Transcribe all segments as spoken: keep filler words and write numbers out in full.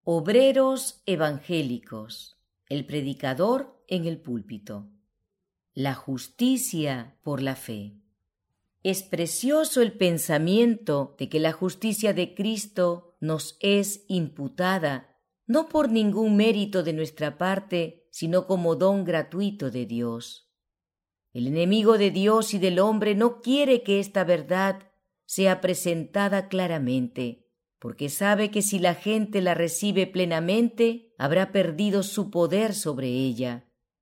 Obreros evangélicos. El predicador en el púlpito. La justicia por la fe. Es precioso el pensamiento de que la justicia de Cristo nos es imputada, no por ningún mérito de nuestra parte, sino como don gratuito de Dios. El enemigo de Dios y del hombre no quiere que esta verdad sea presentada claramente, porque sabe que si la gente la recibe plenamente, habrá perdido su poder sobre ella.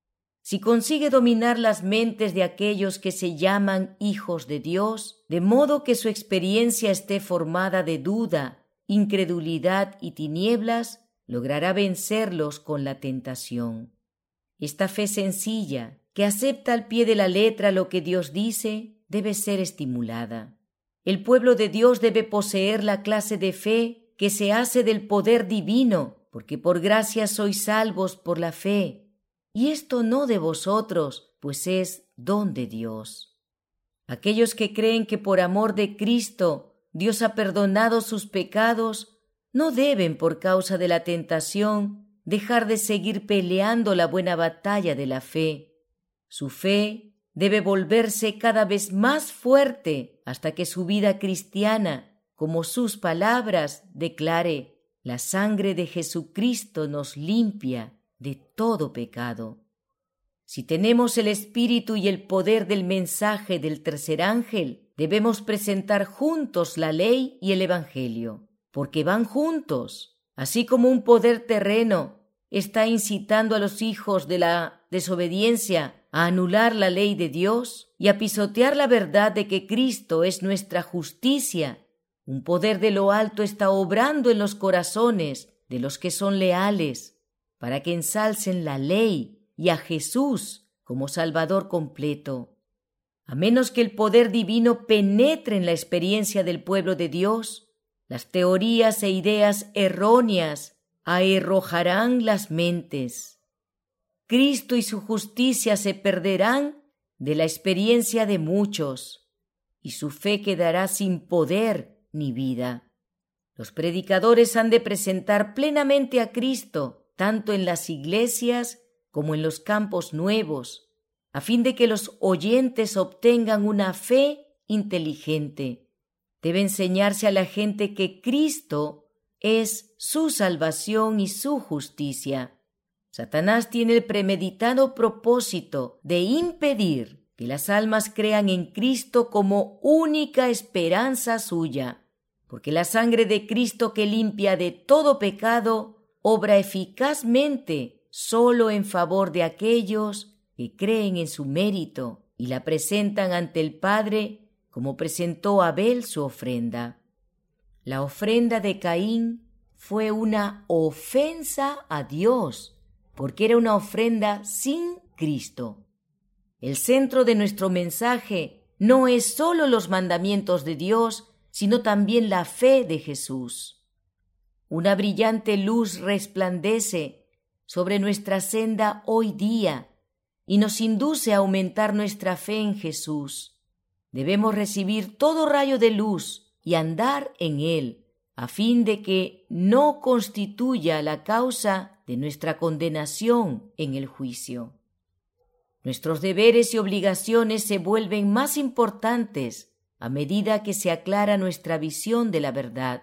Si consigue dominar las mentes de aquellos que se llaman hijos de Dios, de modo que su experiencia esté formada de duda, incredulidad y tinieblas, logrará vencerlos con la tentación. Esta fe sencilla, que acepta al pie de la letra lo que Dios dice, debe ser estimulada. El pueblo de Dios debe poseer la clase de fe que se hace del poder divino, porque por gracia sois salvos por la fe. Y esto no de vosotros, pues es don de Dios. Aquellos que creen que por amor de Cristo Dios ha perdonado sus pecados, no deben, por causa de la tentación, dejar de seguir peleando la buena batalla de la fe. Su fe debe volverse cada vez más fuerte hasta que su vida cristiana, como sus palabras, declare: la sangre de Jesucristo nos limpia de todo pecado. Si tenemos el espíritu y el poder del mensaje del tercer ángel, debemos presentar juntos la ley y el evangelio, porque van juntos, así como un poder terreno está incitando a los hijos de la desobediencia a anular la ley de Dios y a pisotear la verdad de que Cristo es nuestra justicia. Un poder de lo alto está obrando en los corazones de los que son leales, para que ensalcen la ley y a Jesús como Salvador completo. A menos que el poder divino penetre en la experiencia del pueblo de Dios, las teorías e ideas erróneas aherrojarán las mentes. Cristo y su justicia se perderán de la experiencia de muchos, y su fe quedará sin poder ni vida. Los predicadores han de presentar plenamente a Cristo, tanto en las iglesias como en los campos nuevos, a fin de que los oyentes obtengan una fe inteligente. Debe enseñarse a la gente que Cristo es su salvación y su justicia. Satanás tiene el premeditado propósito de impedir que las almas crean en Cristo como única esperanza suya, porque la sangre de Cristo que limpia de todo pecado obra eficazmente solo en favor de aquellos que creen en su mérito y la presentan ante el Padre como presentó Abel su ofrenda. La ofrenda de Caín fue una ofensa a Dios, porque era una ofrenda sin Cristo. El centro de nuestro mensaje no es solo los mandamientos de Dios, sino también la fe de Jesús. Una brillante luz resplandece sobre nuestra senda hoy día y nos induce a aumentar nuestra fe en Jesús. Debemos recibir todo rayo de luz y andar en él, a fin de que no constituya la causa de nuestra condenación en el juicio. Nuestros deberes y obligaciones se vuelven más importantes a medida que se aclara nuestra visión de la verdad.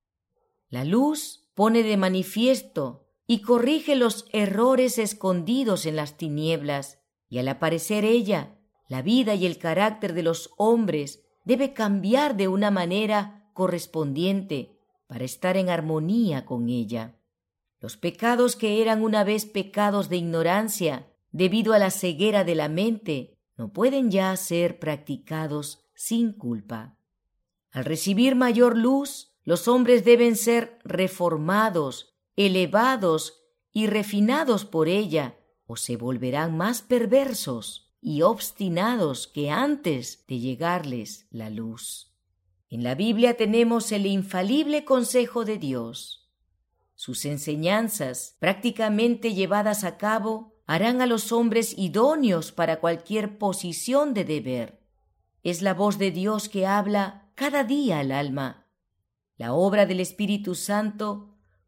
La luz pone de manifiesto y corrige los errores escondidos en las tinieblas, y al aparecer ella, la vida y el carácter de los hombres debe cambiar de una manera correspondiente para estar en armonía con ella. Los pecados que eran una vez pecados de ignorancia, debido a la ceguera de la mente, no pueden ya ser practicados sin culpa. Al recibir mayor luz, los hombres deben ser reformados, elevados y refinados por ella, o se volverán más perversos y obstinados que antes de llegarles la luz. En la Biblia tenemos el infalible consejo de Dios. Sus enseñanzas, prácticamente llevadas a cabo, harán a los hombres idóneos para cualquier posición de deber. Es la voz de Dios que habla cada día al alma. La obra del Espíritu Santo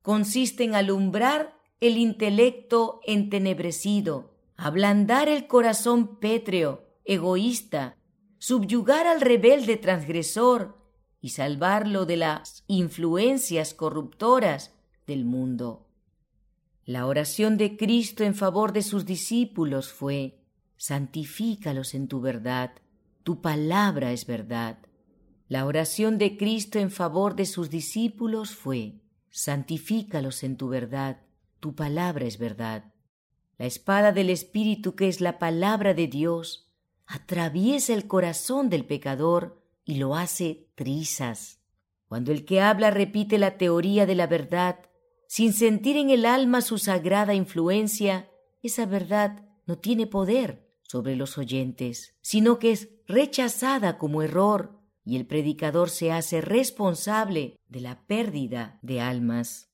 consiste en alumbrar el intelecto entenebrecido, ablandar el corazón pétreo, egoísta, subyugar al rebelde transgresor y salvarlo de las influencias corruptoras del mundo. La oración de Cristo en favor de sus discípulos fue: santifícalos en tu verdad, tu palabra es verdad. La oración de Cristo en favor de sus discípulos fue: santifícalos en tu verdad, tu palabra es verdad. La espada del Espíritu, que es la palabra de Dios, atraviesa el corazón del pecador y lo hace trizas. Cuando el que habla repite la teoría de la verdad, sin sentir en el alma su sagrada influencia, esa verdad no tiene poder sobre los oyentes, sino que es rechazada como error, y el predicador se hace responsable de la pérdida de almas.